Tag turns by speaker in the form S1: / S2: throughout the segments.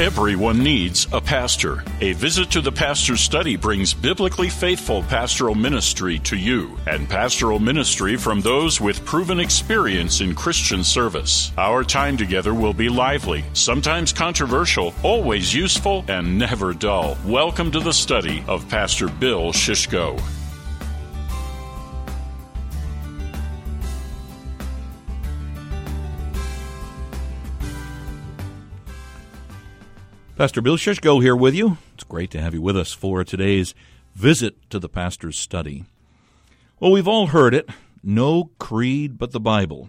S1: Everyone needs a pastor. A visit to the pastor's study brings biblically faithful pastoral ministry to you, and pastoral ministry from those with proven experience in Christian service. Our time together will be lively, sometimes controversial, always useful, and never dull. Welcome to the study of Pastor Bill Shishko.
S2: Pastor Bill Shishko here with you. It's great to have you with us for today's visit to the pastor's study. Well, we've all heard it, no creed but the Bible.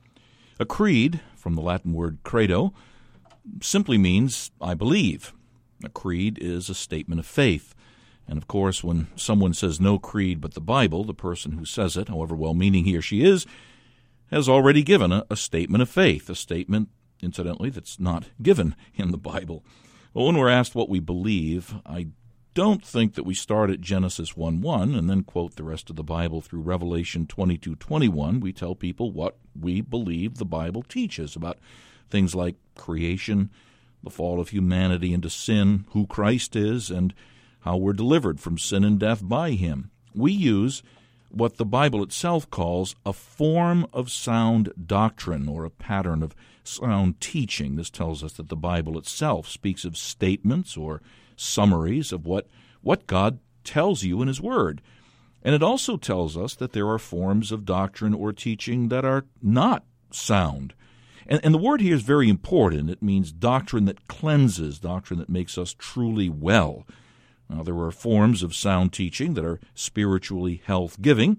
S2: A creed, from the Latin word credo, simply means I believe. A creed is a statement of faith. And of course, when someone says no creed but the Bible, the person who says it, however well-meaning he or she is, has already given a statement of faith, a statement, incidentally, that's not given in the Bible. Well, when we're asked what we believe, I don't think that we start at Genesis 1:1 and then quote the rest of the Bible through Revelation 22:21. We tell people what we believe the Bible teaches about things like creation, the fall of humanity into sin, who Christ is, and how we're delivered from sin and death by Him. We use what the Bible itself calls a form of sound doctrine, or a pattern of sound teaching. This tells us that the Bible itself speaks of statements or summaries of what God tells you in His Word. And it also tells us that there are forms of doctrine or teaching that are not sound. And the word here is very important. It means doctrine that cleanses, doctrine that makes us truly well. Now, there are forms of sound teaching that are spiritually health-giving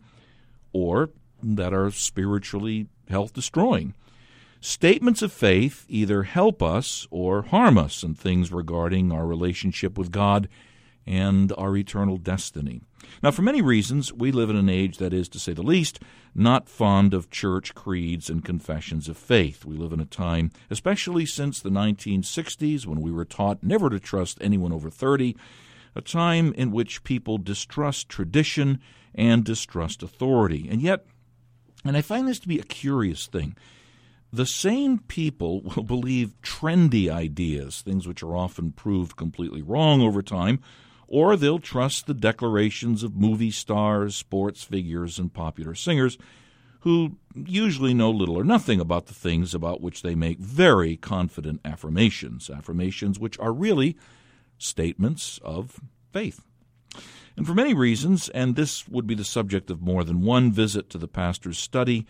S2: or that are spiritually health-destroying. Statements of faith either help us or harm us in things regarding our relationship with God and our eternal destiny. Now, for many reasons, we live in an age that is, to say the least, not fond of church creeds and confessions of faith. We live in a time, especially since the 1960s, when we were taught never to trust anyone over 30, a time in which people distrust tradition and distrust authority. And yet, and I find this to be a curious thing, the same people will believe trendy ideas, things which are often proved completely wrong over time, or they'll trust the declarations of movie stars, sports figures, and popular singers who usually know little or nothing about the things about which they make very confident affirmations which are really statements of faith. And for many reasons, and this would be the subject of more than one visit to the pastor's study,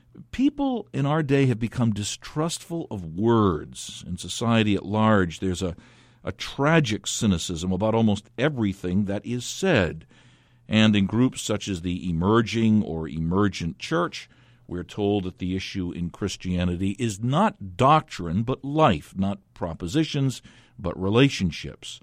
S2: people in our day have become distrustful of words. In society at large, there's a tragic cynicism about almost everything that is said. And in groups such as the emerging or emergent church, we're told that the issue in Christianity is not doctrine but life, not propositions but relationships.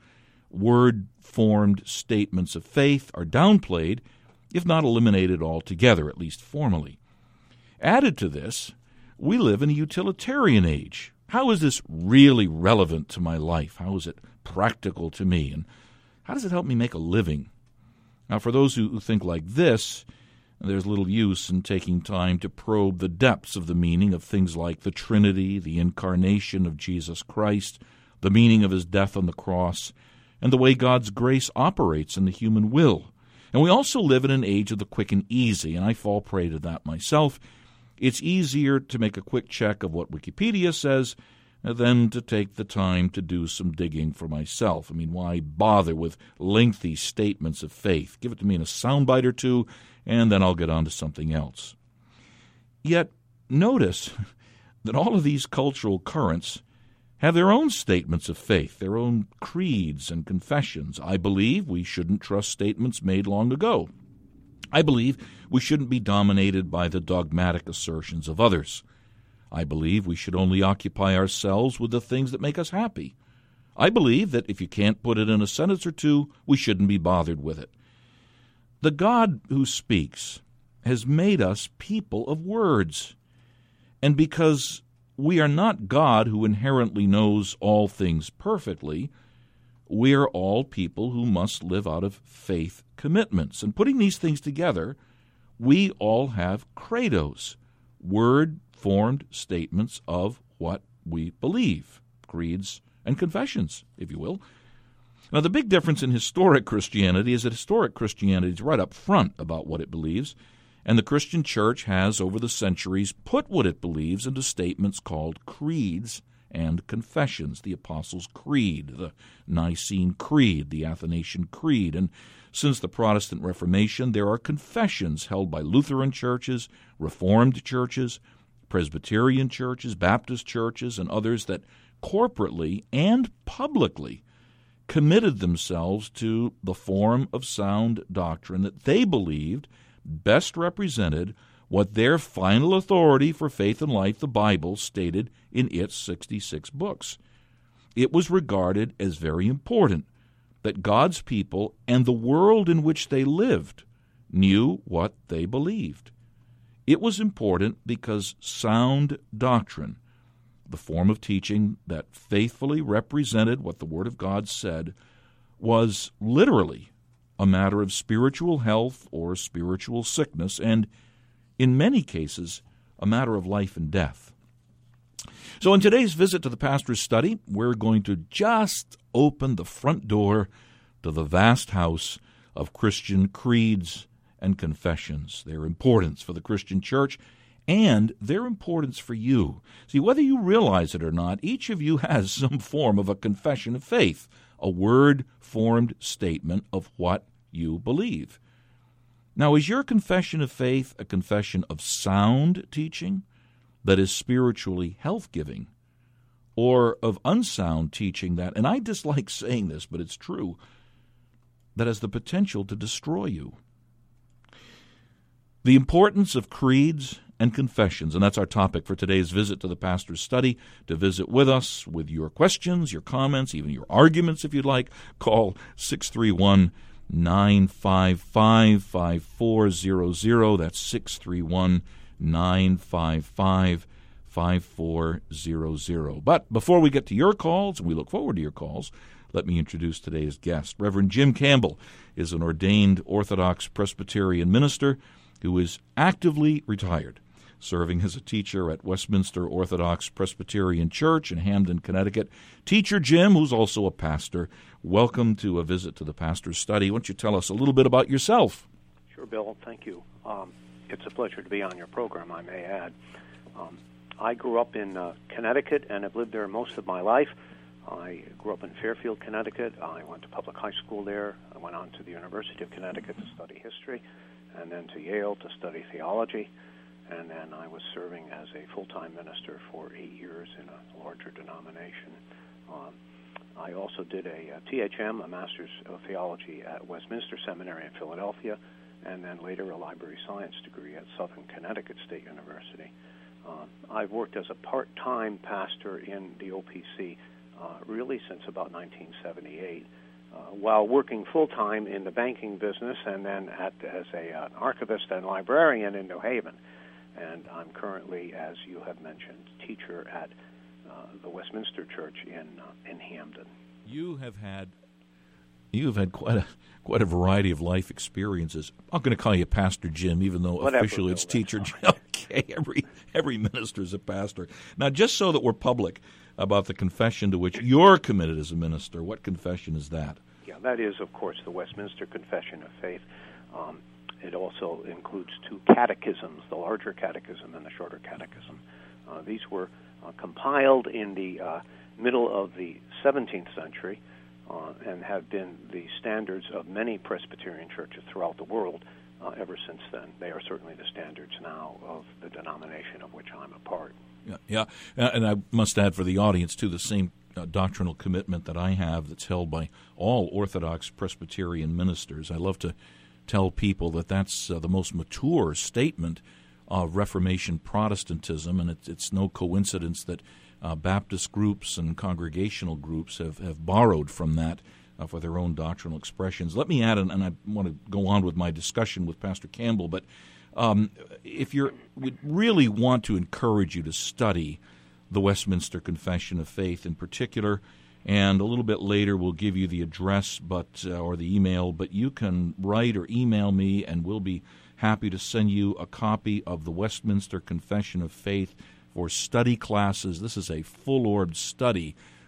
S2: Word-formed statements of faith are downplayed, if not eliminated altogether, at least formally. Added to this, we live in a utilitarian age. How is this really relevant to my life? How is it practical to me? And how does it help me make a living? Now, for those who think like this, there's little use in taking time to probe the depths of the meaning of things like the Trinity, the incarnation of Jesus Christ, the meaning of His death on the cross, and the way God's grace operates in the human will. And we also live in an age of the quick and easy, and I fall prey to that myself. It's easier to make a quick check of what Wikipedia says than to take the time to do some digging for myself. I mean, why bother with lengthy statements of faith? Give it to me in a soundbite or two, and then I'll get on to something else. Yet, notice that all of these cultural currents have their own statements of faith, their own creeds and confessions. I believe we shouldn't trust statements made long ago. I believe we shouldn't be dominated by the dogmatic assertions of others. I believe we should only occupy ourselves with the things that make us happy. I believe that if you can't put it in a sentence or two, we shouldn't be bothered with it. The God who speaks has made us people of words. And because we are not God who inherently knows all things perfectly, we are all people who must live out of faith commitments. And putting these things together, we all have credos, word-formed statements of what we believe. Creeds and confessions, if you will. Now, the big difference in historic Christianity is that historic Christianity is right up front about what it believes, and the Christian church has, over the centuries, put what it believes into statements called creeds and confessions. The Apostles' Creed, the Nicene Creed, the Athanasian Creed, and since the Protestant Reformation, there are confessions held by Lutheran churches, Reformed churches, Presbyterian churches, Baptist churches, and others that corporately and publicly committed themselves to the form of sound doctrine that they believed best represented what their final authority for faith and life, the Bible, stated in its 66 books. It was regarded as very important that God's people and the world in which they lived knew what they believed. It was important because sound doctrine, the form of teaching that faithfully represented what the Word of God said, was literally a matter of spiritual health or spiritual sickness, and in many cases, a matter of life and death. So in today's visit to the pastor's study, we're going to just open the front door to the vast house of Christian creeds and confessions, their importance for the Christian church, and their importance for you. See, whether you realize it or not, each of you has some form of a confession of faith, a word-formed statement of what you believe. Now, is your confession of faith a confession of sound teaching that is spiritually health-giving, or of unsound teaching that, and I dislike saying this, but it's true, that has the potential to destroy you? The importance of creeds and confessions, and that's our topic for today's visit to the pastor's study. To visit with us with your questions, your comments, even your arguments if you'd like, call 631-955-5400. That's 631-955-5400. But before we get to your calls, and we look forward to your calls, let me introduce today's guest. Reverend Jim Campbell is an ordained Orthodox Presbyterian minister who is actively retired, serving as a teacher at Westminster Orthodox Presbyterian Church in Hamden, Connecticut. Teacher Jim, who's also a pastor, welcome to a visit to the pastor's study. Why don't you tell us a little bit about yourself?
S3: Sure, Bill. Thank you. It's a pleasure to be on your program, I may add. I grew up in Connecticut and have lived there most of my life. I grew up in Fairfield, Connecticut. I went to public high school there. I went on to the University of Connecticut to study history, and then to Yale to study theology. And then I was serving as a full-time minister for 8 years in a larger denomination. I also did a THM, a Master's of Theology at Westminster Seminary in Philadelphia, and then later a library science degree at Southern Connecticut State University. I've worked as a part-time pastor in the OPC really since about 1978, while working full-time in the banking business and then as an archivist and librarian in New Haven. And I'm currently, as you have mentioned, teacher at the Westminster Church in Hamden.
S2: You have had quite a variety of life experiences. I'm going to call you Pastor Jim, even though officially it's Teacher Jim. Okay, every minister is a pastor. Now, just so that we're public about the confession to which you're committed as a minister, what confession is that?
S3: Yeah, that is, of course, the Westminster Confession of Faith. It also includes two catechisms, the larger catechism and the shorter catechism. These were compiled in the middle of the 17th century and have been the standards of many Presbyterian churches throughout the world ever since then. They are certainly the standards now of the denomination of which I'm a part.
S2: Yeah, and I must add for the audience, too, the same doctrinal commitment that I have that's held by all Orthodox Presbyterian ministers. I love to tell people that that's the most mature statement of Reformation Protestantism, and it's no coincidence that Baptist groups and congregational groups have borrowed from that for their own doctrinal expressions. Let me add, and I want to go on with my discussion with Pastor Campbell, but if we really want to encourage you to study the Westminster Confession of Faith in particular, and a little bit later we'll give you the address or the email, but you can write or email me, and we'll be happy to send you a copy of the Westminster Confession of Faith for study classes. This is a full-orbed study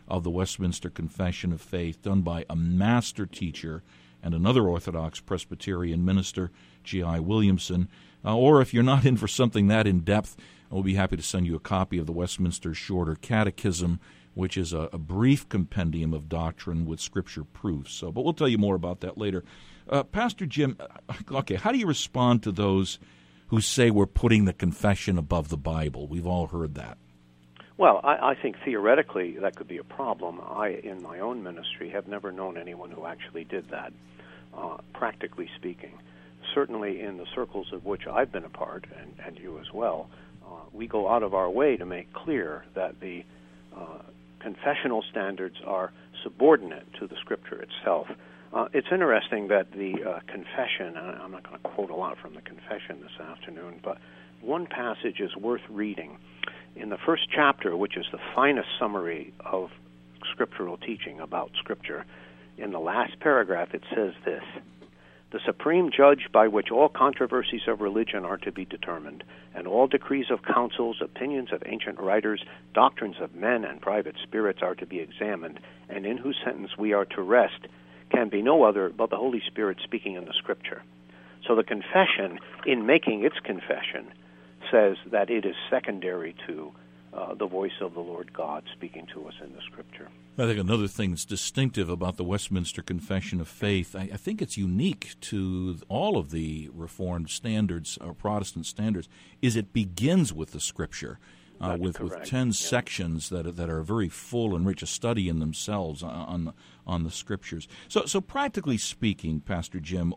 S2: of the Westminster Confession of Faith, done by a master teacher and another Orthodox Presbyterian minister, G.I. Williamson. Or if you're not in for something that in-depth, we'll be happy to send you a copy of the Westminster Shorter Catechism, which is a brief compendium of doctrine with Scripture proofs. But we'll tell you more about that later. Pastor Jim, okay, how do you respond to those who say we're putting the confession above the Bible? We've all heard that.
S3: Well, I think theoretically that could be a problem. I, in my own ministry, have never known anyone who actually did that, practically speaking. Certainly in the circles of which I've been a part, and you as well, we go out of our way to make clear that the confessional standards are subordinate to the Scripture itself. It's interesting that the confession, and I'm not going to quote a lot from the confession this afternoon, but one passage is worth reading. In the first chapter, which is the finest summary of scriptural teaching about Scripture, in the last paragraph it says this: "The supreme judge by which all controversies of religion are to be determined, and all decrees of councils, opinions of ancient writers, doctrines of men, and private spirits are to be examined, and in whose sentence we are to rest, can be no other but the Holy Spirit speaking in the Scripture." So the confession, in making its confession, says that it is secondary to the voice of the Lord God speaking to us in the Scripture.
S2: I think another thing that's distinctive about the Westminster Confession of Faith, I think it's unique to all of the Reformed standards, or Protestant standards, is it begins with the Scripture, with 10 sections that are very full and rich, a study in themselves on the Scriptures. So practically speaking, Pastor Jim,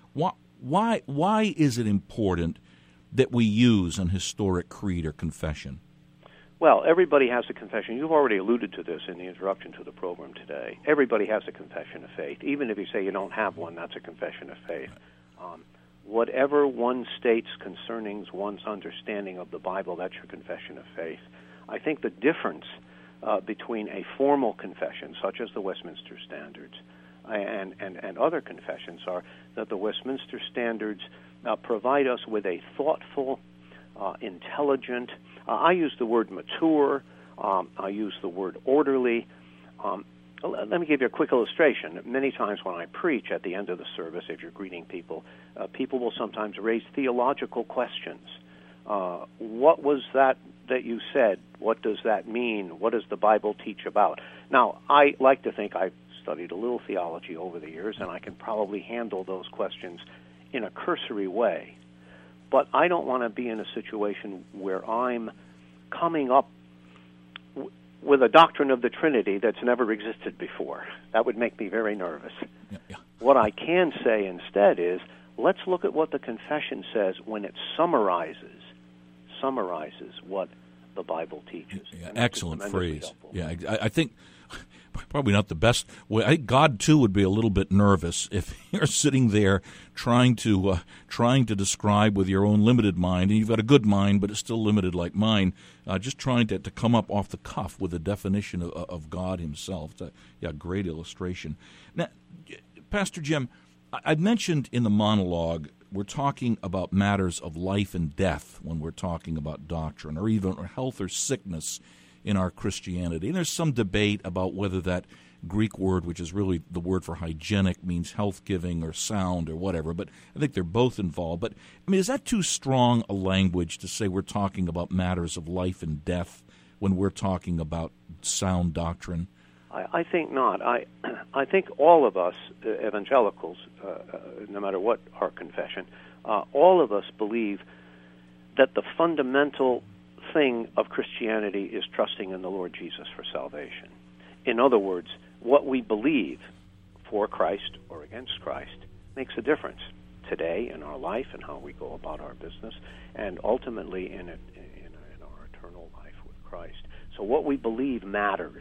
S2: why is it important that we use an historic creed or confession?
S3: Well, everybody has a confession. You've already alluded to this in the introduction to the program today. Everybody has a confession of faith. Even if you say you don't have one, that's a confession of faith. Whatever one states concerning one's understanding of the Bible, that's your confession of faith. I think the difference between a formal confession, such as the Westminster Standards, and other confessions are that the Westminster Standards provide us with a thoughtful, intelligent, I use the word mature, I use the word orderly. Let me give you a quick illustration. Many times when I preach at the end of the service, if you're greeting people, people will sometimes raise theological questions. What was that you said? What does that mean? What does the Bible teach about? Now, I like to think I've studied a little theology over the years, and I can probably handle those questions in a cursory way. But I don't want to be in a situation where I'm coming up with a doctrine of the Trinity that's never existed before. That would make me very nervous. Yeah. What I can say instead is, let's look at what the confession says when it summarizes what the Bible teaches.
S2: Yeah, excellent phrase. Helpful. Yeah, I think probably not the best way. I think God too would be a little bit nervous if you're sitting there trying to describe with your own limited mind, and you've got a good mind, but it's still limited like mine. Just trying to come up off the cuff with a definition of God Himself. Great illustration. Now, Pastor Jim, I mentioned in the monologue we're talking about matters of life and death when we're talking about doctrine, or even health or sickness in our Christianity. And there's some debate about whether that Greek word, which is really the word for hygienic, means health-giving or sound or whatever, but I think they're both involved. But, I mean, is that too strong a language to say we're talking about matters of life and death when we're talking about sound doctrine?
S3: I think not. I think all of us, evangelicals, no matter what our confession, all of us believe that the fundamental thing of Christianity is trusting in the Lord Jesus for salvation. In other words, what we believe for Christ or against Christ makes a difference today in our life and how we go about our business, and ultimately in our eternal life with Christ. So what we believe matters.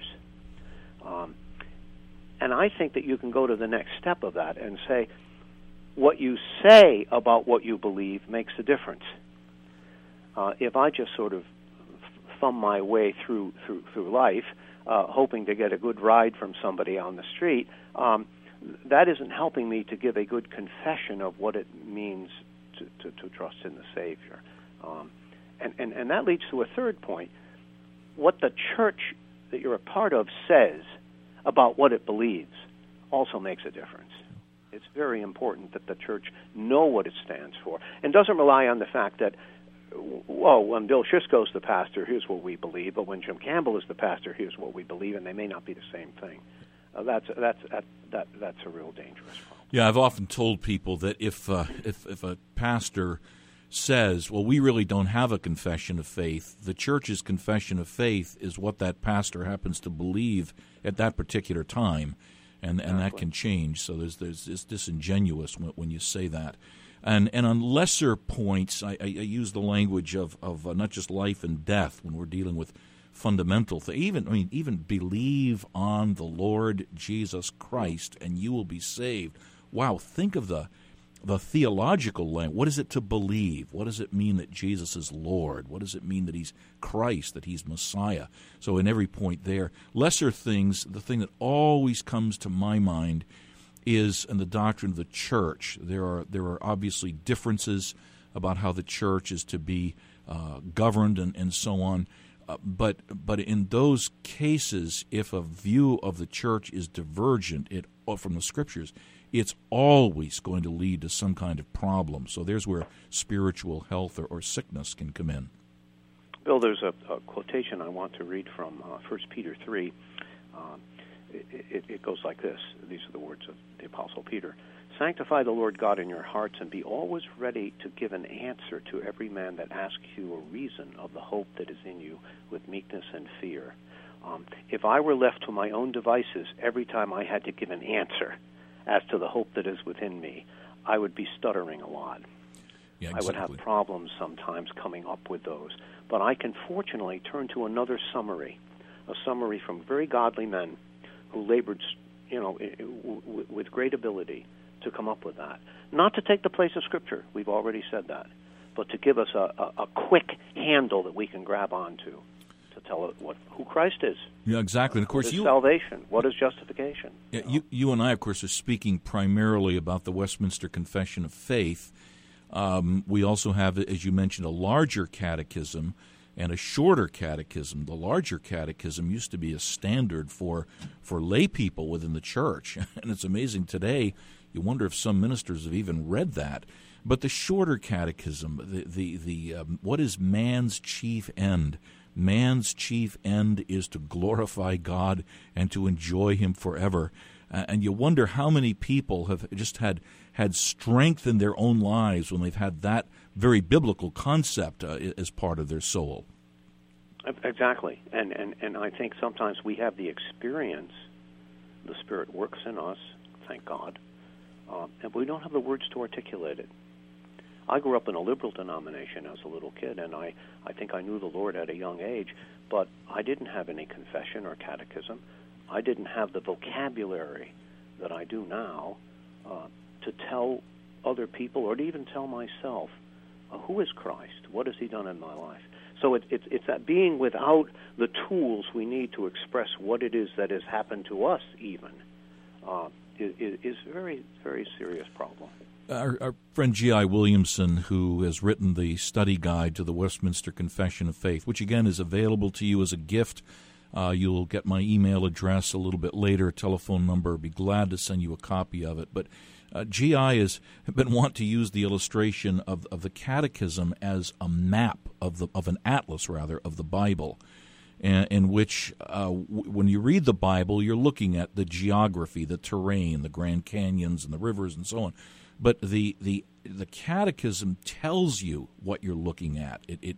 S3: And I think that you can go to the next step of that and say, what you say about what you believe makes a difference. If I just sort of thumb my way through life, hoping to get a good ride from somebody on the street, that isn't helping me to give a good confession of what it means to trust in the Savior. And that leads to a third point. What the church that you're a part of says about what it believes also makes a difference. It's very important that the church know what it stands for and doesn't rely on the fact that, well, when Bill Schisko's the pastor, here's what we believe, but when Jim Campbell is the pastor, here's what we believe, and they may not be the same thing. That's a real dangerous problem.
S2: Yeah, I've often told people that if a pastor says, well, we really don't have a confession of faith, the church's confession of faith is what that pastor happens to believe at that particular time, and that can change. So it's disingenuous when you say that. And on lesser points, I use the language of not just life and death when we're dealing with fundamental things. Even believe on the Lord Jesus Christ and you will be saved. Wow, think of the theological language. What is it to believe? What does it mean that Jesus is Lord? What does it mean that he's Christ, that he's Messiah? So in every point there, lesser things, the thing that always comes to my mind is in the doctrine of the church. There are obviously differences about how the church is to be governed and so on. But in those cases, if a view of the church is divergent from the Scriptures, it's always going to lead to some kind of problem. So there's where spiritual health or sickness can come in.
S3: Bill, there's a quotation I want to read from 1 Peter 3. It goes like this. These are the words of the Apostle Peter. Sanctify the Lord God in your hearts and be always ready to give an answer to every man that asks you a reason of the hope that is in you with meekness and fear. If I were left to my own devices every time I had to give an answer as to the hope that is within me, I would be stuttering a lot.
S2: Yeah, exactly.
S3: I would have problems sometimes coming up with those. But I can fortunately turn to another summary, a summary from very godly men who labored, with great ability to come up with that. Not to take the place of Scripture, we've already said that, but to give us a quick handle that we can grab onto to tell it who Christ is. Yeah,
S2: exactly. And of course,
S3: what is salvation? What is justification?
S2: Yeah, you and I, of course, are speaking primarily about the Westminster Confession of Faith. We also have, as you mentioned, a larger catechism and a shorter catechism. The larger catechism used to be a standard for lay people within the church, and it's amazing today. You wonder if some ministers have even read that. But the shorter catechism, the what is man's chief end? Man's chief end is to glorify God and to enjoy Him forever. And you wonder how many people have just had strength in their own lives when they've had that very biblical concept as part of their soul.
S3: Exactly. And I think sometimes we have the experience, the Spirit works in us, thank God, and we don't have the words to articulate it. I grew up in a liberal denomination as a little kid, and I think I knew the Lord at a young age, but I didn't have any confession or catechism. I didn't have the vocabulary that I do now to tell other people or to even tell myself, who is Christ? What has He done in my life? So it's that being without the tools we need to express what it is that has happened to us even is a very, very serious problem.
S2: Our friend G.I. Williamson, who has written the study guide to the Westminster Confession of Faith, which again is available to you as a gift. You'll get my email address a little bit later, telephone number. I'd be glad to send you a copy of it. But G.I. has been wanting to use the illustration of the Catechism as a map of an atlas, rather, of the Bible, in which when you read the Bible, you're looking at the geography, the terrain, the Grand Canyons and the rivers and so on. But the Catechism tells you what you're looking at.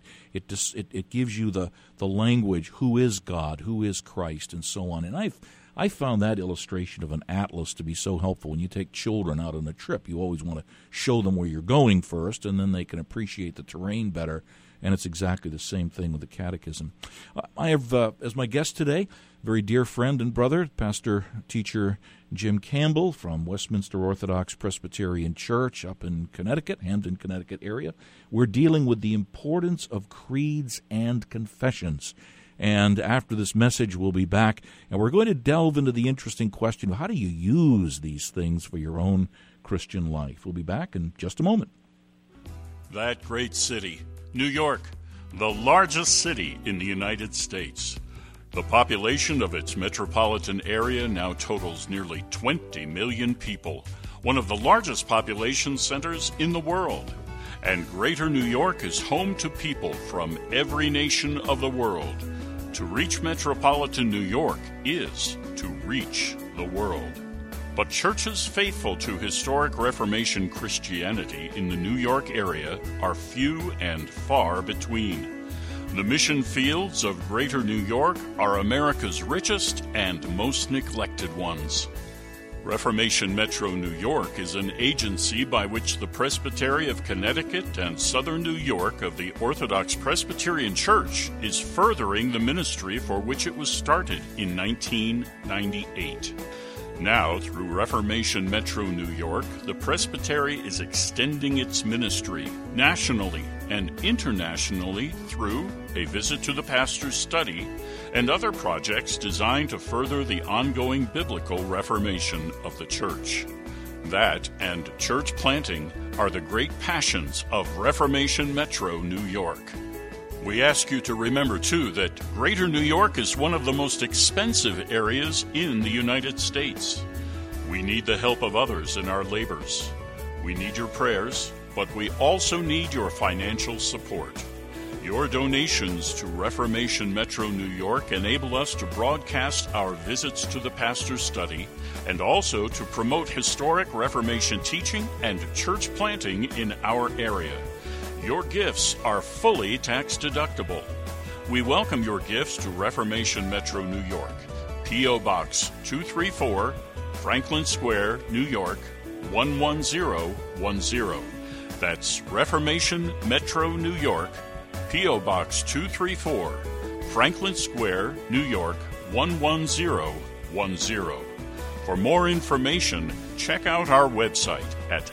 S2: It gives you the language, who is God, who is Christ, and so on. And I found that illustration of an atlas to be so helpful. When you take children out on a trip, you always want to show them where you're going first, and then they can appreciate the terrain better. And it's exactly the same thing with the Catechism. I have, as my guest today, a very dear friend and brother, pastor, teacher Jim Campbell from Westminster Orthodox Presbyterian Church up in Connecticut, Hamden, Connecticut area. We're dealing with the importance of creeds and confessions. And after this message, we'll be back, and we're going to delve into the interesting question of how do you use these things for your own Christian life. We'll be back in just a moment.
S1: That great city, New York, the largest city in the United States. The population of its metropolitan area now totals nearly 20 million people, one of the largest population centers in the world. And Greater New York is home to people from every nation of the world. To reach metropolitan New York is to reach the world. But churches faithful to historic Reformation Christianity in the New York area are few and far between. The mission fields of Greater New York are America's richest and most neglected ones. Reformation Metro New York is an agency by which the Presbytery of Connecticut and Southern New York of the Orthodox Presbyterian Church is furthering the ministry for which it was started in 1998. Now, through Reformation Metro New York, the Presbytery is extending its ministry nationally and internationally through a visit to the pastor's study and other projects designed to further the ongoing biblical reformation of the church. That and church planting are the great passions of Reformation Metro New York. We ask you to remember, too, that Greater New York is one of the most expensive areas in the United States. We need the help of others in our labors. We need your prayers, but we also need your financial support. Your donations to Reformation Metro New York enable us to broadcast our visits to the pastor's study and also to promote historic Reformation teaching and church planting in our area. Your gifts are fully tax-deductible. We welcome your gifts to Reformation Metro New York, P.O. Box 234, Franklin Square, New York, 11010. That's Reformation Metro New York, P.O. Box 234, Franklin Square, New York, 11010. For more information, check out our website at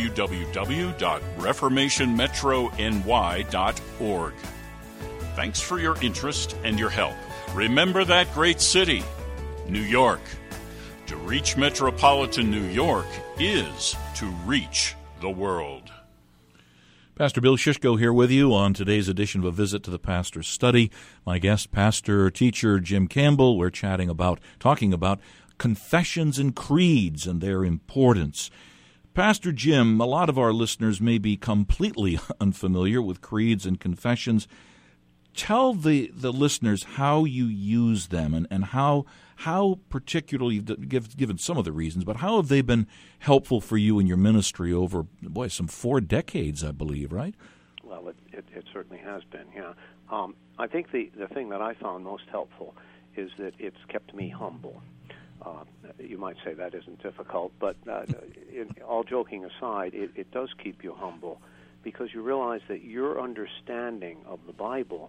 S1: www.reformationmetrony.org. Thanks for your interest and your help. Remember that great city, New York. To reach metropolitan New York is to reach the world.
S2: Pastor Bill Shishko here with you on today's edition of A Visit to the Pastor's Study. My guest, pastor, teacher Jim Campbell. We're talking about confessions and creeds and their importance. Pastor Jim, a lot of our listeners may be completely unfamiliar with creeds and confessions. Tell the listeners how you use them and how particularly, given some of the reasons, but how have they been helpful for you in your ministry over, some 4 decades, I believe, right?
S3: Well, it certainly has been, yeah. I think the thing that I found most helpful is that it's kept me humble. You might say that isn't difficult, but all joking aside, it does keep you humble because you realize that your understanding of the Bible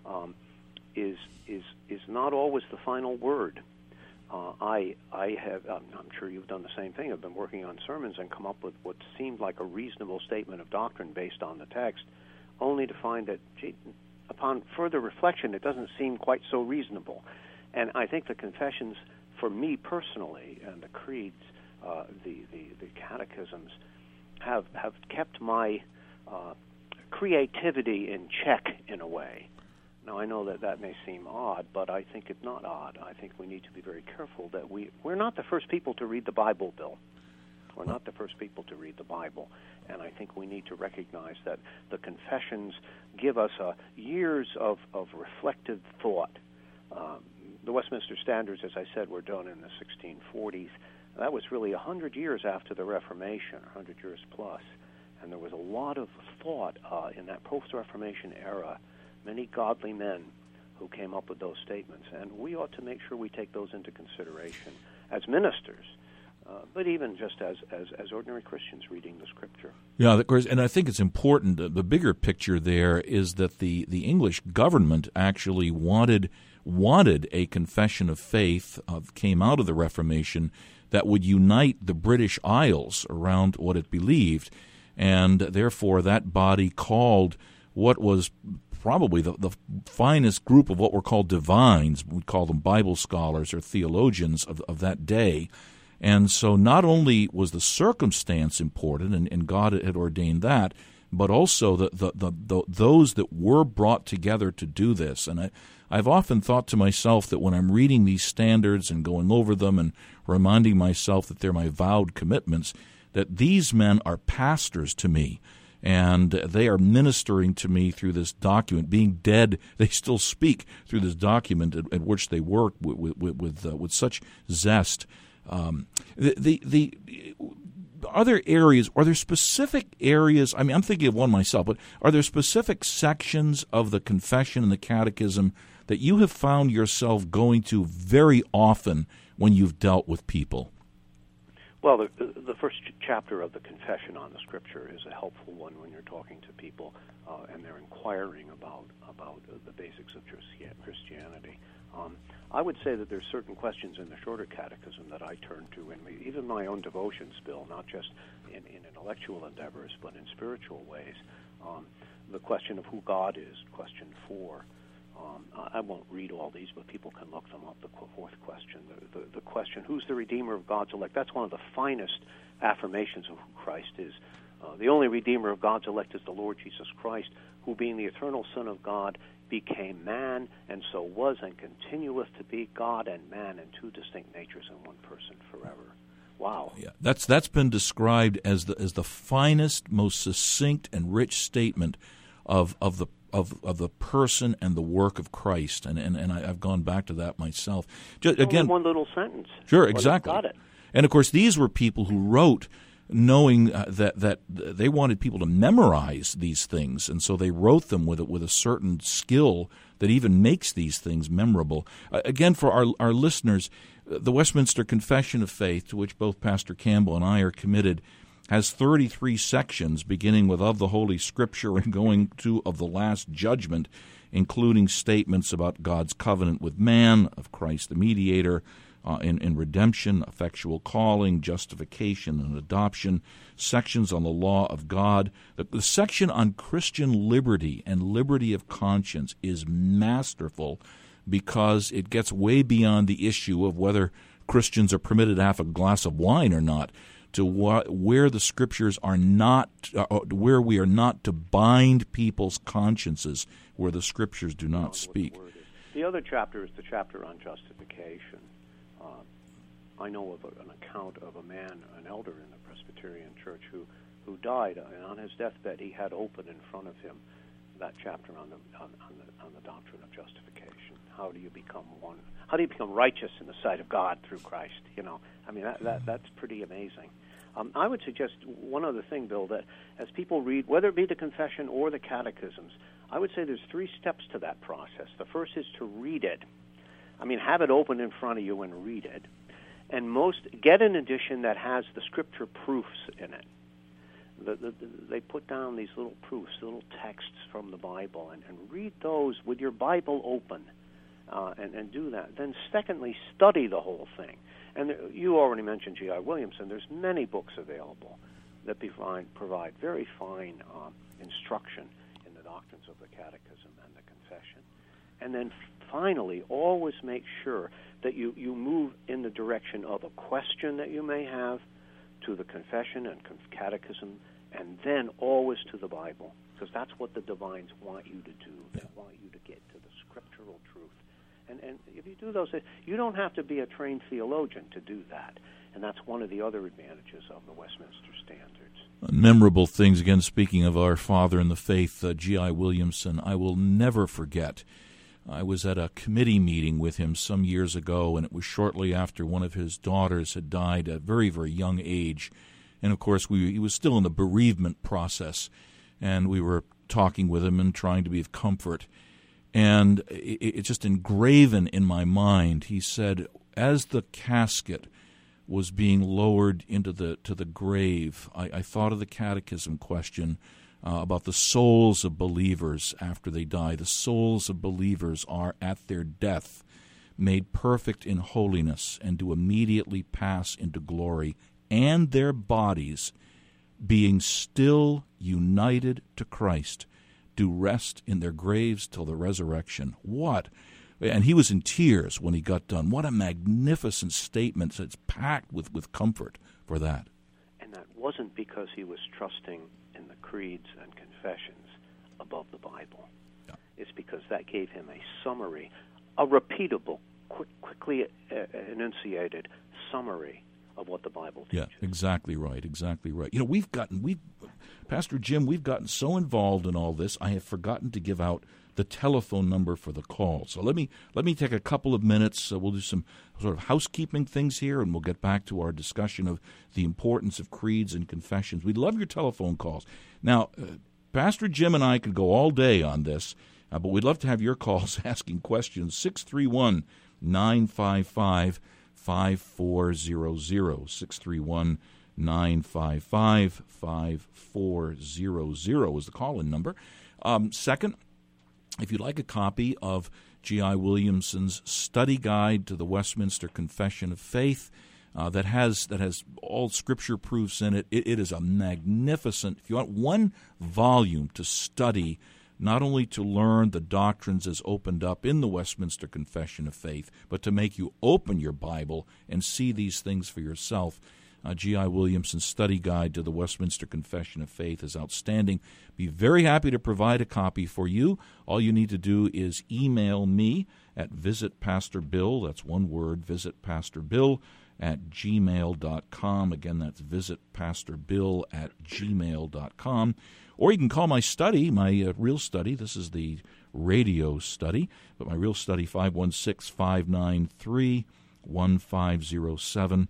S3: is not always the final word. I'm sure you've done the same thing. I've been working on sermons and come up with what seemed like a reasonable statement of doctrine based on the text, only to find that, upon further reflection, it doesn't seem quite so reasonable. And I think the confessions, for me personally, and the creeds, the catechisms, have kept my creativity in check in a way. Now, I know that may seem odd, but I think it's not odd. I think we need to be very careful that we're not the first people to read the Bible, Bill. We're not the first people to read the Bible. And I think we need to recognize that the confessions give us years of reflective thought. The Westminster Standards, as I said, were done in the 1640s. That was really 100 years after the Reformation, 100 years plus. And there was a lot of thought in that post-Reformation era, many godly men who came up with those statements. And we ought to make sure we take those into consideration as ministers, but even just as ordinary Christians reading the Scripture.
S2: Yeah, of course, and I think it's important. The bigger picture there is that the English government actually wanted a confession of faith came out of the Reformation that would unite the British Isles around what it believed, and therefore that body called what was probably the finest group of what were called divines. We call them Bible scholars or theologians of that day. And so not only was the circumstance important, and God had ordained that, but also those that were brought together to do this. And I've often thought to myself that when I'm reading these standards and going over them and reminding myself that they're my vowed commitments, that these men are pastors to me, and they are ministering to me through this document. Being dead, they still speak through this document at which they work with such zest. Are there areas, are there specific areas, I mean, I'm thinking of one myself, but are there specific sections of the confession and the catechism that you have found yourself going to very often when you've dealt with people?
S3: Well, the first chapter of the Confession on the Scripture is a helpful one when you're talking to people and they're inquiring about the basics of Christianity. I would say that there's certain questions in the shorter catechism that I turn to in even my own devotions, Bill, not just in intellectual endeavors, but in spiritual ways. The question of who God is, question 4. I won't read all these, but people can look them up. The fourth question, the question, who's the Redeemer of God's elect? That's one of the finest affirmations of who Christ is. The only Redeemer of God's elect is the Lord Jesus Christ, who being the eternal Son of God became man, and so was and continueth to be God and man in two distinct natures in one person forever. Wow.
S2: Yeah, that's been described as the finest, most succinct and rich statement of the person and the work of Christ, and I've gone back to that myself.
S3: Again, only one little sentence.
S2: Sure, exactly.
S3: Got it.
S2: And of course, these were people who wrote knowing that they wanted people to memorize these things, and so they wrote them with a certain skill that even makes these things memorable. Again, for our listeners, the Westminster Confession of Faith, to which both Pastor Campbell and I are committed, has 33 sections, beginning with of the Holy Scripture and going to of the Last Judgment, including statements about God's covenant with man, of Christ the mediator, in redemption, effectual calling, justification, and adoption, sections on the law of God. The section on Christian liberty and liberty of conscience is masterful because it gets way beyond the issue of whether Christians are permitted to have a glass of wine or not, to where the Scriptures are not, where we are not to bind people's consciences, where the Scriptures do not speak.
S3: The other chapter is the chapter on justification. I know of an account of a man, an elder in the Presbyterian Church, who died, and on his deathbed he had open in front of him that chapter on the doctrine of justification. How do you become one? How do you become righteous in the sight of God through Christ? I mean that's pretty amazing. I would suggest one other thing, Bill, that as people read, whether it be the confession or the catechisms, I would say there's 3 steps to that process. The first is to read it. I mean, have it open in front of you and read it. And get an edition that has the Scripture proofs in it. They put down these little proofs, little texts from the Bible, and read those with your Bible open, and do that. Then secondly, study the whole thing. And you already mentioned G.I. Williamson. There's many books available that provide very fine instruction in the doctrines of the Catechism and the Confession. And then finally, always make sure that you move in the direction of a question that you may have to the Confession and Catechism, and then always to the Bible, because that's what the divines want you to do. They want you to get to the scriptural truth. And if you do those things, you don't have to be a trained theologian to do that. And that's one of the other advantages of the Westminster Standards.
S2: Memorable things, again, speaking of our father in the faith, G.I. Williamson, I will never forget. I was at a committee meeting with him some years ago, and it was shortly after one of his daughters had died at a very, very young age. And, of course, he was still in the bereavement process, and we were talking with him and trying to be of comfort. And it's just engraven in my mind. He said, as the casket was being lowered into the grave, I thought of the catechism question about the souls of believers after they die. The souls of believers are at their death made perfect in holiness and do immediately pass into glory, and their bodies, being still united to Christ, do rest in their graves till the resurrection. What? And he was in tears when he got done. What a magnificent statement. It's packed with comfort for that.
S3: And that wasn't because he was trusting in the creeds and confessions. confessions above the Bible.
S2: Yeah.
S3: It's because that gave him a summary, a repeatable, quickly enunciated summary of what the Bible teaches.
S2: Yeah, exactly right. You know, Pastor Jim, we've gotten so involved in all this, I have forgotten to give out the telephone number for the call. So let me take a couple of minutes. We'll do some sort of housekeeping things here, and we'll get back to our discussion of the importance of creeds and confessions. We'd love your telephone calls. Now, Pastor Jim and I could go all day on this, but we'd love to have your calls asking questions. 631-955-5400, 631-955-5400 is the call-in number. Second, if you'd like a copy of G.I. Williamson's study guide to the Westminster Confession of Faith, that has all Scripture proofs in it, it is a magnificent. If you want one volume to study, not only to learn the doctrines as opened up in the Westminster Confession of Faith, but to make you open your Bible and see these things for yourself. G.I. Williamson's study guide to the Westminster Confession of Faith is outstanding. Be very happy to provide a copy for you. All you need to do is email me at visitpastorbill, that's one word, visitpastorbill@gmail.com. Again, that's visitpastorbill@gmail.com. Or you can call my study, my real study. This is the radio study, but my real study, 516-593-1507.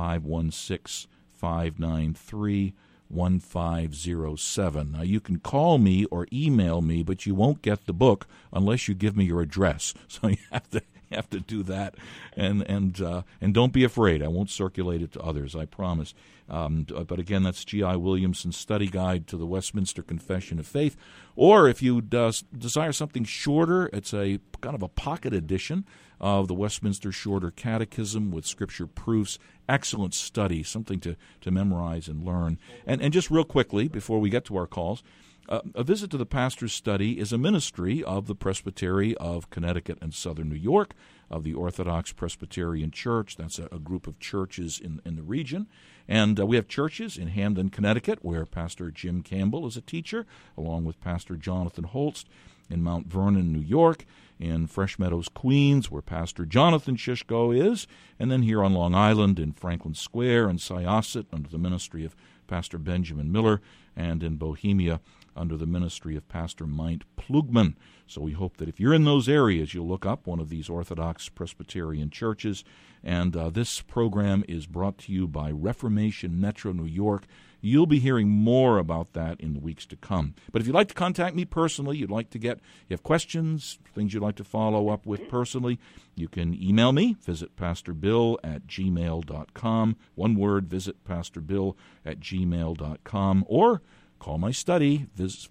S2: 516-593-1507. Now, you can call me or email me, but you won't get the book unless you give me your address. So you have to do that, and don't be afraid. I won't circulate it to others, I promise. But again, that's G.I. Williamson's study guide to the Westminster Confession of Faith. Or if you desire something shorter, it's a kind of a pocket edition of the Westminster Shorter Catechism with Scripture proofs. Excellent study, something to memorize and learn. And just real quickly, before we get to our calls, A Visit to the Pastor's Study is a ministry of the Presbytery of Connecticut and Southern New York, of the Orthodox Presbyterian Church. That's a group of churches in the region. And we have churches in Hamden, Connecticut, where Pastor Jim Campbell is a teacher, along with Pastor Jonathan Holst, in Mount Vernon, New York, in Fresh Meadows, Queens, where Pastor Jonathan Shishko is, and then here on Long Island in Franklin Square and Syosset under the ministry of Pastor Benjamin Miller, and in Bohemia under the ministry of Pastor Meint Plugman. So we hope that if you're in those areas, you'll look up one of these Orthodox Presbyterian churches. And this program is brought to you by Reformation Metro New York. You'll be hearing more about that in the weeks to come. But if you'd like to contact me personally, you have questions, things you'd like to follow up with personally, you can email me, visitpastorbill@gmail.com. One word, visitpastorbill@gmail.com. Or call my study, visit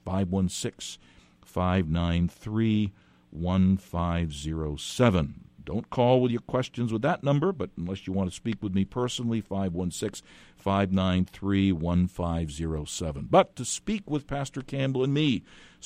S2: 516-593-1507. Don't call with your questions with that number, but unless you want to speak with me personally, 516-593-1507. But to speak with Pastor Campbell and me,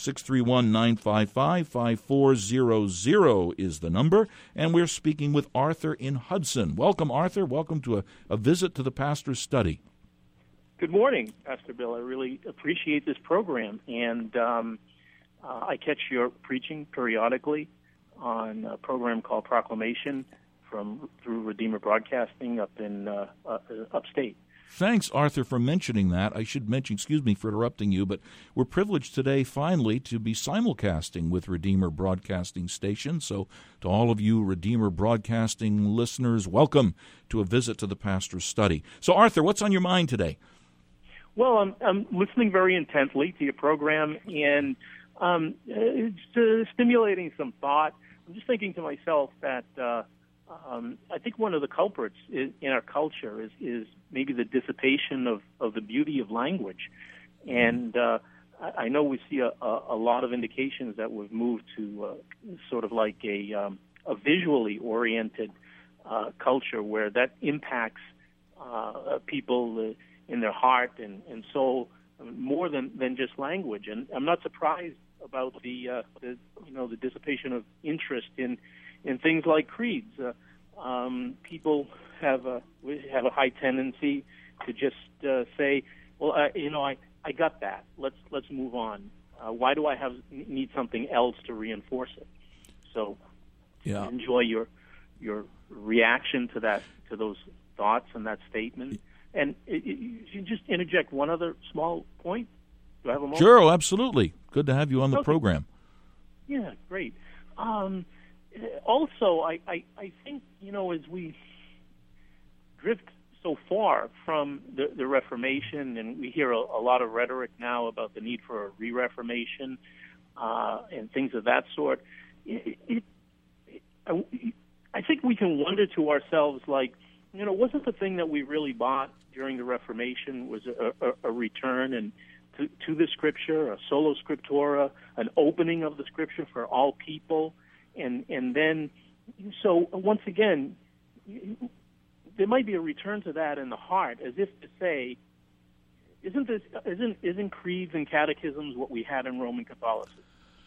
S2: 631-955-5400 is the number, and we're speaking with Arthur in Hudson. Welcome, Arthur. Welcome to a visit to the Pastor's Study.
S4: Good morning, Pastor Bill. I really appreciate this program, and I catch your preaching periodically on a program called Proclamation through Redeemer Broadcasting up in upstate.
S2: Thanks, Arthur, for mentioning that. I should mention, excuse me for interrupting you, but we're privileged today finally to be simulcasting with Redeemer Broadcasting Station. So to all of you Redeemer Broadcasting listeners, welcome to A Visit to the Pastor's Study. So, Arthur, what's on your mind today?
S4: Well, I'm listening very intently to your program, and it's stimulating some thought. I'm just thinking to myself that I think one of the culprits in our culture is maybe the dissipation of the beauty of language. And I know we see a lot of indications that we've moved to sort of like a visually oriented culture where that impacts people in their heart and soul more than just language. And I'm not surprised about the dissipation of interest in things like creeds. People have a high tendency to just say, well, I got that. Let's move on. why do I need something else to reinforce it? So,
S2: yeah.
S4: Enjoy your reaction to those thoughts and that statement. And you just interject one other small point. Do I have a moment?
S2: Sure, absolutely. Good to have you on the program.
S4: Yeah, great. Also, I think, as we drift so far from the Reformation, and we hear a lot of rhetoric now about the need for a re-Reformation and things of that sort, I think we can wonder to ourselves, wasn't the thing that we really bought during the Reformation was a return and to the Scripture, a sola scriptura, an opening of the Scripture for all people, and then, so once again, there might be a return to that in the heart, as if to say, isn't creeds and catechisms what we had in Roman Catholicism?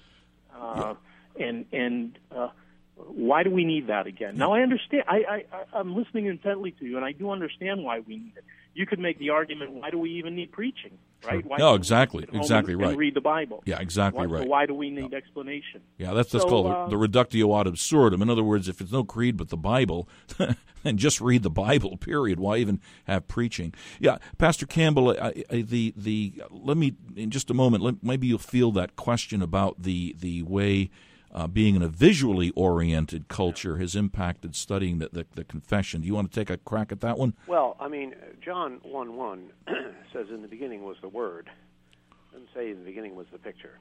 S4: And why do we need that again? Now, I understand. I'm listening intently to you, and I do understand why we need it. You could make the argument, why do we even need preaching, right?
S2: Sure.
S4: Why
S2: No, exactly right.
S4: And read the Bible.
S2: Yeah, exactly right.
S4: So why do we need explanation?
S2: Yeah, that's called the reductio ad absurdum. In other words, if it's no creed but the Bible, then just read the Bible, period. Why even have preaching? Yeah, Pastor Campbell, let me, in just a moment, maybe you'll feel that question about the way being in a visually oriented culture has impacted studying the confession. Do you want to take a crack at that one?
S3: Well, John 1:1 says, in the beginning was the Word. It doesn't say in the beginning was the picture.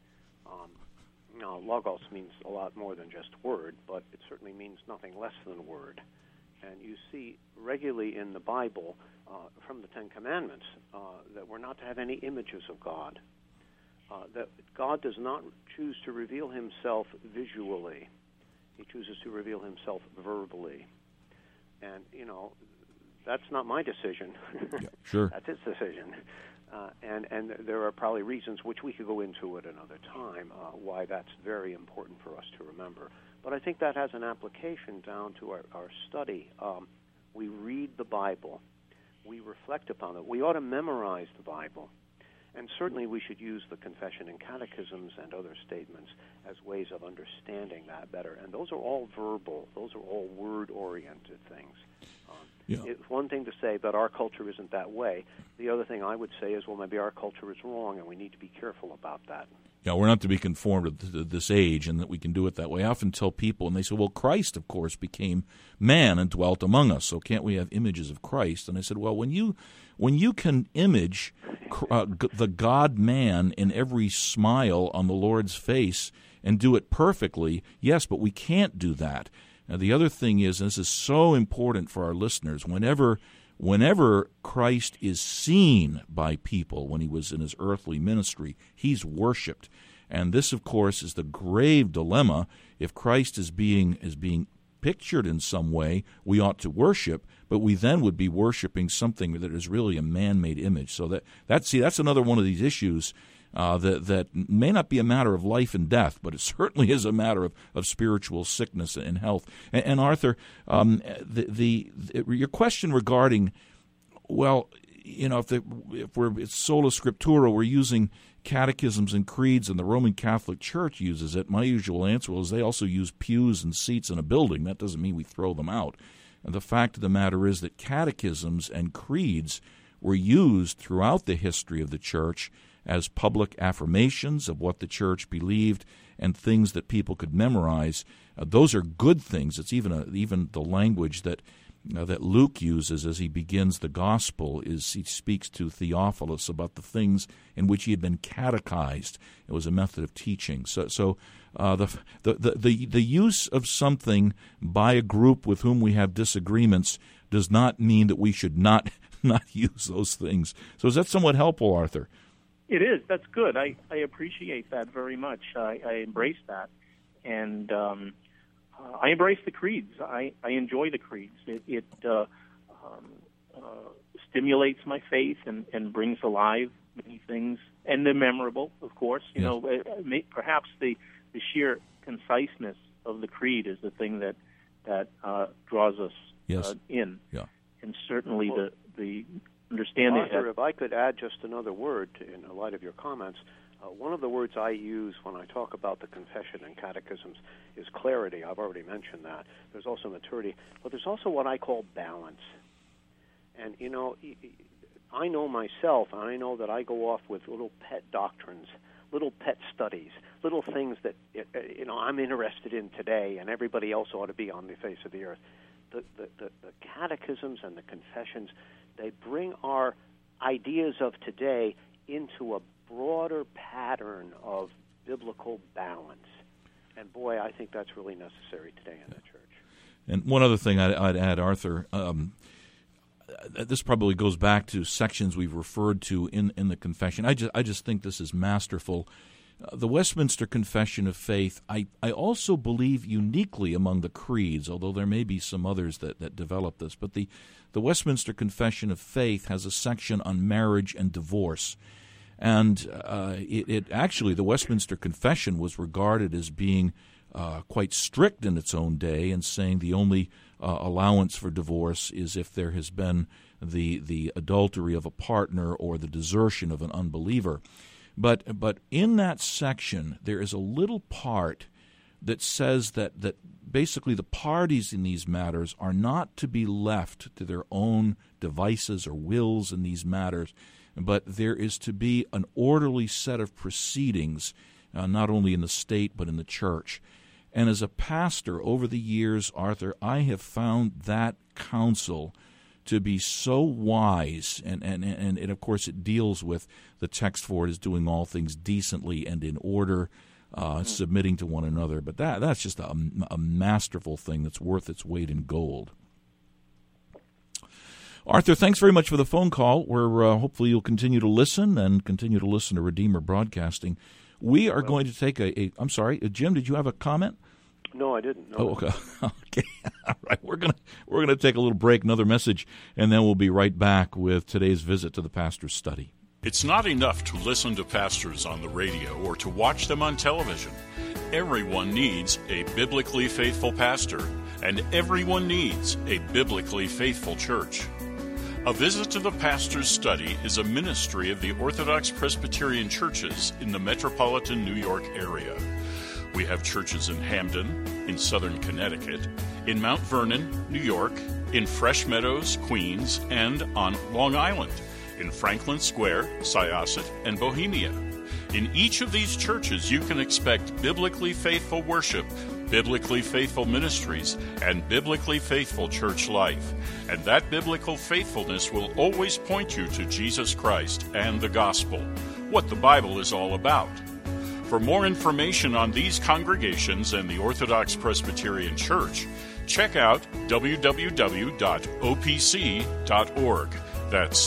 S3: Now, logos means a lot more than just word, but it certainly means nothing less than word. And you see regularly in the Bible, from the Ten Commandments, that we're not to have any images of God. That God does not choose to reveal himself visually. He chooses to reveal himself verbally. And, that's not my decision.
S2: Yeah, sure.
S3: That's his decision. And there are probably reasons, which we could go into at another time, why that's very important for us to remember. But I think that has an application down to our study. We read the Bible. We reflect upon it. We ought to memorize the Bible. And certainly we should use the confession and catechisms and other statements as ways of understanding that better. And those are all verbal. Those are all word-oriented things. It's one thing to say that our culture isn't that way. The other thing I would say is, well, maybe our culture is wrong, and we need to be careful about that.
S2: Yeah, we're not to be conformed to this age and that we can do it that way. I often tell people, and they say, well, Christ, of course, became man and dwelt among us, so can't we have images of Christ? And I said, well, when you can image the God-man in every smile on the Lord's face and do it perfectly, yes, but we can't do that. Now, the other thing is, and this is so important for our listeners, whenever Christ is seen by people when he was in his earthly ministry, he's worshipped. And this, of course, is the grave dilemma. If Christ is being pictured in some way, we ought to worship, but we then would be worshiping something that is really a man-made image. So that's another one of these issues that may not be a matter of life and death, but it certainly is a matter of spiritual sickness and health. And Arthur, your question regarding, well, if it's sola scriptura, we're using catechisms and creeds, and the Roman Catholic Church uses it. My usual answer is they also use pews and seats in a building. That doesn't mean we throw them out. And the fact of the matter is that catechisms and creeds were used throughout the history of the Church as public affirmations of what the Church believed and things that people could memorize. Those are good things. It's even the language that Luke uses as he begins the Gospel is he speaks to Theophilus about the things in which he had been catechized. It was a method of teaching. So the use of something by a group with whom we have disagreements does not mean that we should not use those things. So is that somewhat helpful, Arthur?
S4: It is. That's good. I appreciate that very much. I embrace that. And I embrace the creeds. I enjoy the creeds. It stimulates my faith and brings alive many things. And they're memorable, of course. You know, perhaps the sheer conciseness of the creed is the thing that draws us in. Yeah. And certainly the understanding
S3: Arthur, if I could add just another word in light of your comments, One of the words I use when I talk about the confession and catechisms is clarity. I've already mentioned that. There's also maturity, but there's also what I call balance. And, I know myself, and I know that I go off with little pet doctrines, little pet studies, little things that, I'm interested in today, and everybody else ought to be on the face of the earth. The catechisms and the confessions, they bring our ideas of today into a broader pattern of biblical balance. And boy, I think that's really necessary today in the church.
S2: And one other thing I'd add, Arthur, this probably goes back to sections we've referred to in the confession. I just think this is masterful. The Westminster Confession of Faith, I also believe uniquely among the creeds, although there may be some others that develop this, but the Westminster Confession of Faith has a section on marriage and divorce. And it actually, the Westminster Confession was regarded as being quite strict in its own day, and saying the only allowance for divorce is if there has been the adultery of a partner or the desertion of an unbeliever. But in that section, there is a little part that says that basically the parties in these matters are not to be left to their own devices or wills in these matters, but there is to be an orderly set of proceedings, not only in the state but in the church. And as a pastor over the years, Arthur, I have found that counsel to be so wise, and of course it deals with the text for it is doing all things decently and in order, submitting to one another. But that's just a masterful thing that's worth its weight in gold. Arthur, thanks very much for the phone call. Hopefully you'll continue to listen and continue to listen to Redeemer Broadcasting. We are going to take I'm sorry, Jim, did you have a comment?
S3: No, I didn't. No.
S2: Oh, okay. Okay. All right. We're gonna take a little break, another message, and then we'll be right back with today's visit to the Pastor's Study.
S1: It's not enough to listen to pastors on the radio or to watch them on television. Everyone needs a biblically faithful pastor, and everyone needs a biblically faithful church. A Visit to the Pastor's Study is a ministry of the Orthodox Presbyterian churches in the metropolitan New York area. We have churches in Hamden, in southern Connecticut, in Mount Vernon, New York, in Fresh Meadows, Queens, and on Long Island, in Franklin Square, Syosset, and Bohemia. In each of these churches, you can expect biblically faithful worship, biblically faithful ministries, and biblically faithful church life. And that biblical faithfulness will always point you to Jesus Christ and the gospel, what the Bible is all about. For more information on these congregations and the Orthodox Presbyterian Church, check out www.opc.org. That's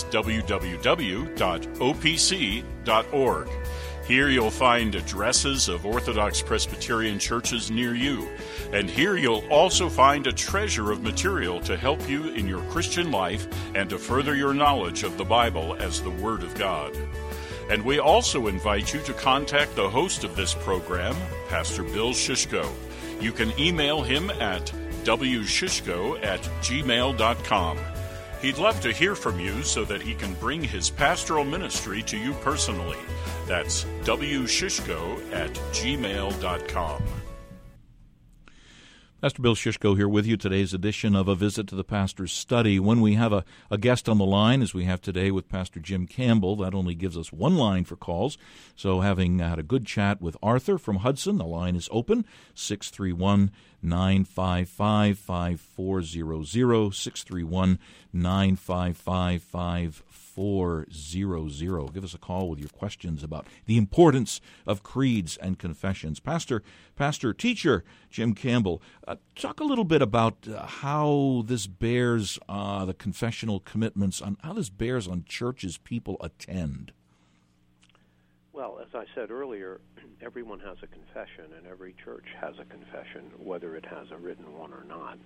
S1: www.opc.org. Here you'll find addresses of Orthodox Presbyterian churches near you. And here you'll also find a treasure of material to help you in your Christian life and to further your knowledge of the Bible as the Word of God. And we also invite you to contact the host of this program, Pastor Bill Shishko. You can email him at wshishko@gmail.com. He'd love to hear from you so that he can bring his pastoral ministry to you personally. That's wshishko@gmail.com.
S2: Pastor Bill Shishko here with you. Today's edition of A Visit to the Pastor's Study. When we have a guest on the line, as we have today with Pastor Jim Campbell, that only gives us one line for calls. So having had a good chat with Arthur from Hudson, the line is open, 631-955-5400, 631-955-5400. Give us a call with your questions about the importance of creeds and confessions. Pastor, teacher Jim Campbell, talk a little bit about how this bears the confessional commitments, on how this bears on churches people attend.
S3: Well, as I said earlier, everyone has a confession, and every church has a confession, whether it has a written one or not.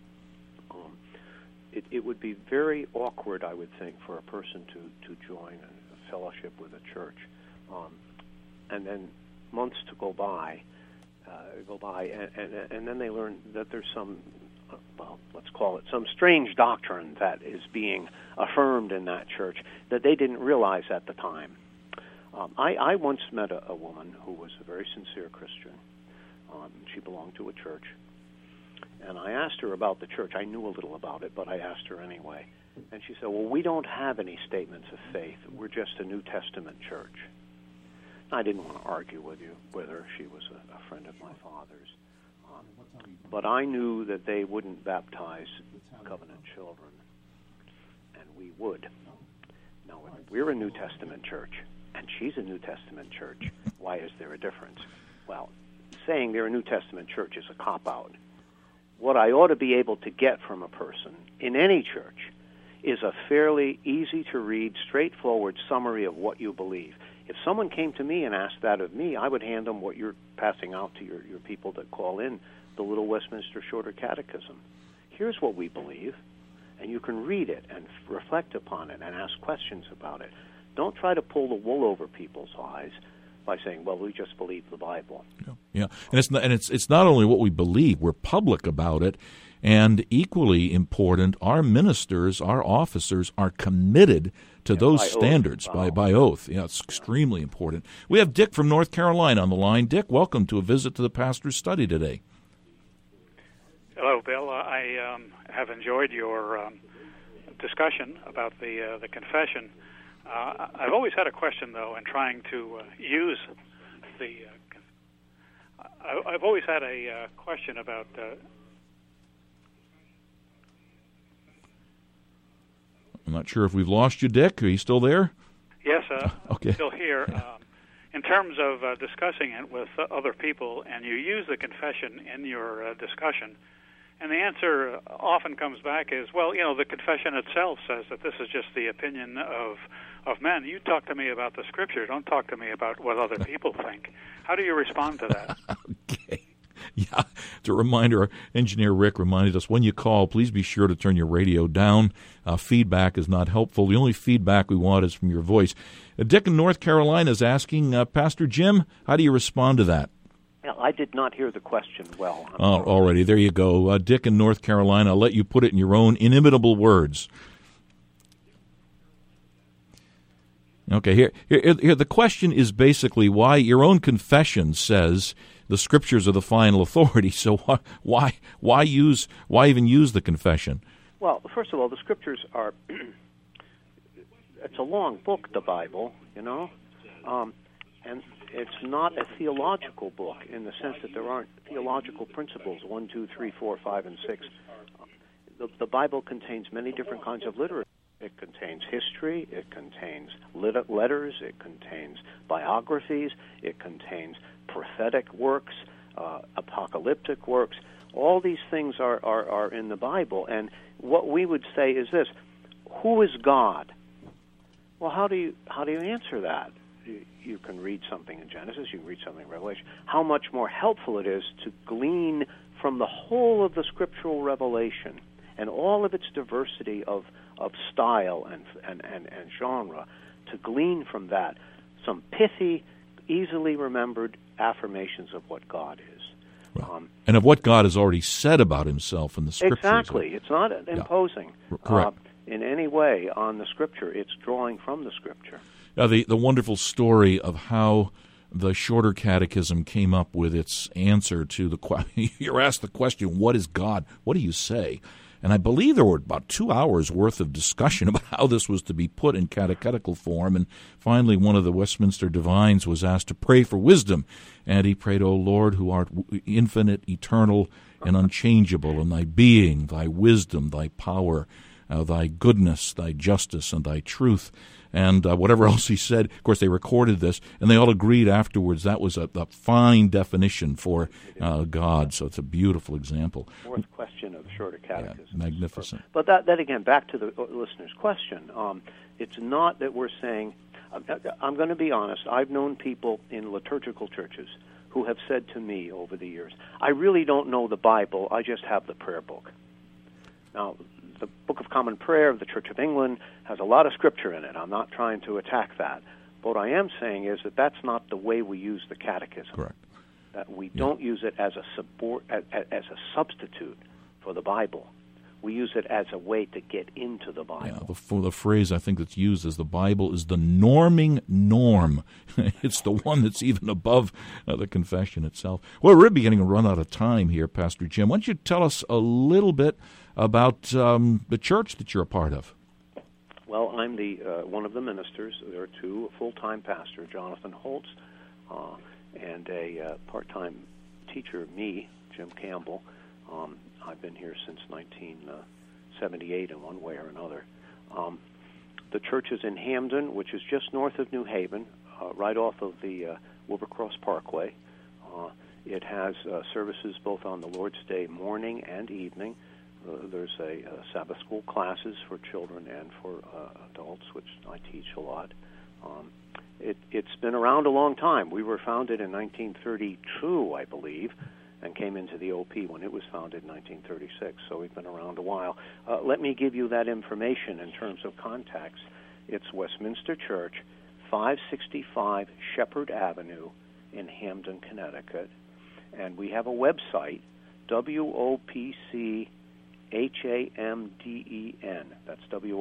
S3: It would be very awkward, I would think, for a person to join a fellowship with a church, and then months to go by, and then they learn that there's some, let's call it some strange doctrine that is being affirmed in that church that they didn't realize at the time. I once met a woman who was a very sincere Christian. She belonged to a church. And I asked her about the church. I knew a little about it, but I asked her anyway. And she said, well, we don't have any statements of faith. We're just a New Testament church. I didn't want to argue with her. She was a friend of my father's. But I knew that they wouldn't baptize covenant children, and we would. Now, we're a New Testament church, and she's a New Testament church. Why is there a difference? Well, saying they're a New Testament church is a cop-out. What I ought to be able to get from a person in any church is a fairly easy-to-read, straightforward summary of what you believe. If someone came to me and asked that of me, I would hand them what you're passing out to your people that call in, the Little Westminster Shorter Catechism. Here's what we believe, and you can read it and reflect upon it and ask questions about it. Don't try to pull the wool over people's eyes by saying, well, we just believe the Bible.
S2: Yeah. And it's not only what we believe, we're public about it, and equally important, our ministers, our officers are committed to those standards by oath. Yeah, it's extremely important. We have Dick from North Carolina on the line. Dick, welcome to a visit to the Pastor's Study today.
S5: Hello, Bill. I have enjoyed your discussion about the confession. I've always had a question, though, in trying to use the. I've always had a question about.
S2: I'm not sure if we've lost you, Dick. Are you still there?
S5: Yes,
S2: okay.
S5: Still here. In terms of discussing it with other people, and you use the confession in your discussion, and the answer often comes back is, well, the confession itself says that this is just the opinion of men. You talk to me about the Scripture. Don't talk to me about what other people think. How do you respond to that?
S2: Okay. Yeah, it's a reminder. Our engineer Rick reminded us, when you call, please be sure to turn your radio down. Feedback is not helpful. The only feedback we want is from your voice. Dick in North Carolina is asking, Pastor Jim, how do you respond to that?
S3: Well, I did not hear the question well.
S2: Already, there you go. Dick in North Carolina, I'll let you put it in your own inimitable words. Okay, here, the question is basically why your own confession says the Scriptures are the final authority. So why even use the confession?
S3: Well, first of all, the Scriptures are. It's a long book, the Bible, and it's not a theological book in the sense that there aren't theological principles 1, 2, 3, 4, 5, and 6. The Bible contains many different kinds of literature. It contains history, it contains letters, it contains biographies, it contains prophetic works, apocalyptic works. All these things are in the Bible. And what we would say is this: who is God? Well, how do you answer that? You can read something in Genesis, you can read something in Revelation. How much more helpful it is to glean from the whole of the scriptural revelation and all of its diversity of style and genre, to glean from that some pithy, easily remembered affirmations of what God is.
S2: Right. And of what God has already said about himself in the Scriptures.
S3: Exactly. It's not imposing
S2: Correct.
S3: In any way on the Scripture. It's drawing from the Scripture.
S2: The wonderful story of how the Shorter Catechism came up with its answer to the question. You're asked the question, what is God? What do you say? And I believe there were about 2 hours worth of discussion about how this was to be put in catechetical form. And finally, one of the Westminster divines was asked to pray for wisdom. And he prayed, O Lord, who art infinite, eternal, and unchangeable, in thy being, thy wisdom, thy power, thy goodness, thy justice, and thy truth. And whatever else he said, of course, they recorded this, and they all agreed afterwards that was a fine definition for God. So it's a beautiful example.
S3: Fourth question of the Shorter Catechism.
S2: Yeah, magnificent.
S3: But that again, back to the listener's question, it's not that we're saying, I'm going to be honest, I've known people in liturgical churches who have said to me over the years, I really don't know the Bible, I just have the prayer book. Now, the Book of Common Prayer of the Church of England has a lot of scripture in it. I'm not trying to attack that. What I am saying is that that's not the way we use the catechism.
S2: Correct.
S3: That we don't use it as a substitute for the Bible. We use it as a way to get into the Bible.
S2: Yeah, the phrase I think that's used is the Bible is the norming norm. It's the one that's even above the confession itself. Well, we're beginning to run out of time here, Pastor Jim. Why don't you tell us a little bit about the church that you're a part of?
S3: Well, I'm the one of the ministers. There are two: a full-time pastor, Jonathan Holtz, and a part-time teacher, me, Jim Campbell. I've been here since 1978 in one way or another. The church is in Hamden, which is just north of New Haven, right off of the Wilbercross Parkway. It has services both on the Lord's Day morning and evening. There's a Sabbath school classes for children and for adults, which I teach a lot. It's been around a long time. We were founded in 1932, I believe, and came into the OP when it was founded in 1936, so we've been around a while. Let me give you that information in terms of contacts. It's Westminster Church, 565 Shepherd Avenue in Hamden, Connecticut, and we have a website, WOPCHAMDEN, that's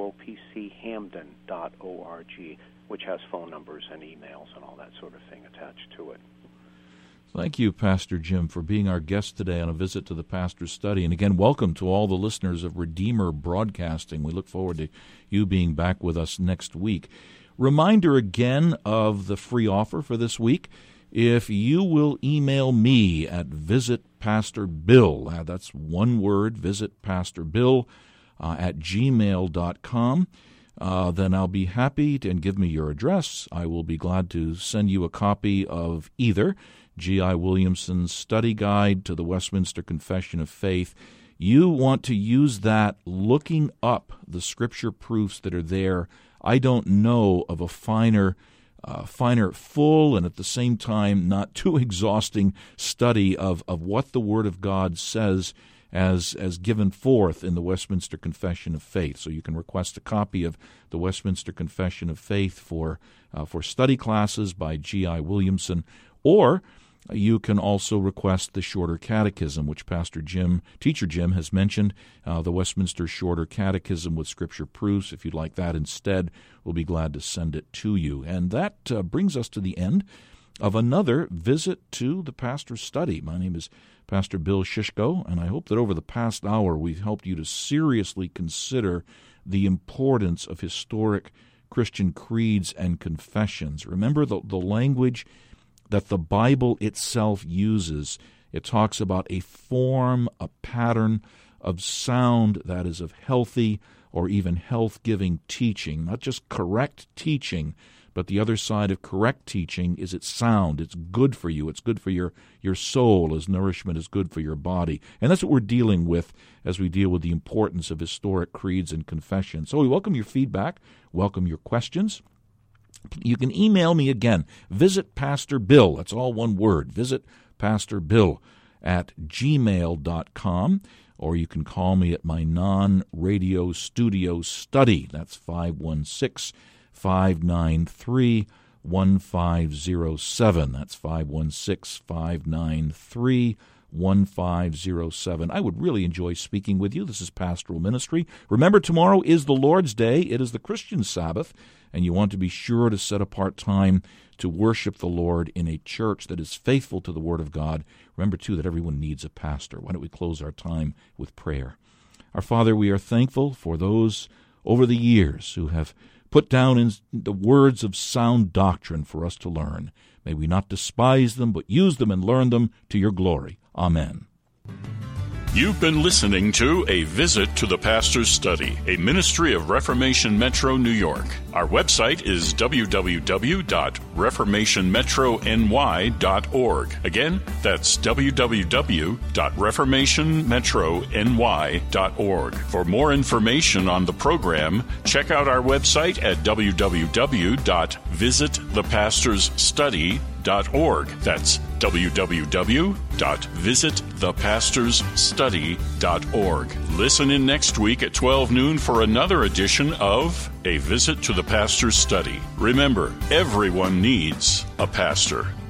S3: WOPCHamden.org, which has phone numbers and emails and all that sort of thing attached to it.
S2: Thank you, Pastor Jim, for being our guest today on a visit to the Pastor's Study. And again, welcome to all the listeners of Redeemer Broadcasting. We look forward to you being back with us next week. Reminder again of the free offer for this week. If you will email me at visitpastorbill, that's one word, visitpastorbill at gmail.com, then I'll be happy to, and give me your address. I will be glad to send you a copy of either G.I. Williamson's Study Guide to the Westminster Confession of Faith. You want to use that looking up the Scripture proofs that are there. I don't know of a finer, full, and at the same time not too exhausting study of what the Word of God says as given forth in the Westminster Confession of Faith. So you can request a copy of the Westminster Confession of Faith for study classes by G.I. Williamson, or you can also request the Shorter Catechism, which Teacher Jim has mentioned, the Westminster Shorter Catechism with Scripture proofs. If you'd like that instead, we'll be glad to send it to you. And that brings us to the end of another visit to the Pastor's Study. My name is Pastor Bill Shishko, and I hope that over the past hour we've helped you to seriously consider the importance of historic Christian creeds and confessions. Remember the language that the Bible itself uses. It talks about a form, a pattern of sound, that is, of healthy or even health-giving teaching. Not just correct teaching, but the other side of correct teaching is it's sound. It's good for you. It's good for your soul, as nourishment is good for your body. And that's what we're dealing with as we deal with the importance of historic creeds and confessions. So we welcome your feedback, welcome your questions. You can email me again, visitpastorbill, that's all one word, visitpastorbill at gmail.com, or you can call me at my non-radio studio study, that's 516-593-1507, that's 516-593-1507. I would really enjoy speaking with you. This is Pastoral Ministry. Remember, tomorrow is the Lord's Day. It is the Christian Sabbath, and you want to be sure to set apart time to worship the Lord in a church that is faithful to the Word of God. Remember, too, that everyone needs a pastor. Why don't we close our time with prayer? Our Father, we are thankful for those over the years who have put down in the words of sound doctrine for us to learn. May we not despise them, but use them and learn them to your glory. Amen.
S1: You've been listening to A Visit to the Pastor's Study, a ministry of Reformation Metro, New York. Our website is www.reformationmetrony.org. Again, that's www.reformationmetrony.org. For more information on the program, check out our website at www.visitthepastorsstudy.org. That's www.visitthepastorsstudy.org. Listen in next week at 12 noon for another edition of A Visit to the Pastor's Study. Remember, everyone needs a pastor.